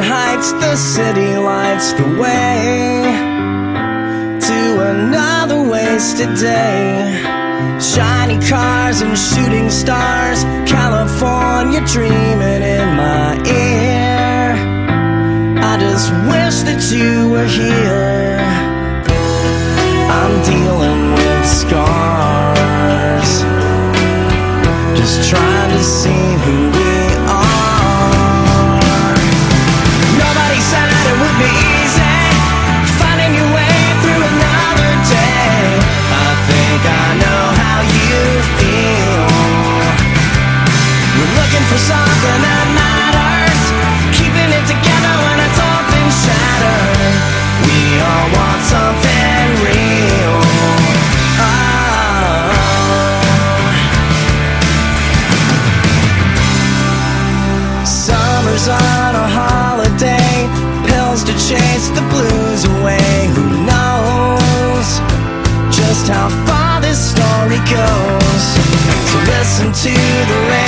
heights, the city lights the way to another wasted day. Shiny cars and shooting stars, California dreaming in my ear. I just wish that you were here. I'm dealing with scars, just trying to see who we are. Nobody said it would be easy, finding your way through another day. I think I know how you feel. You're looking for something that matters, keeping it together when it's all been shattered. We all want something real. Summer's on a holiday, pills to chase the blues away. Who knows just how far this story goes? So listen to the rain.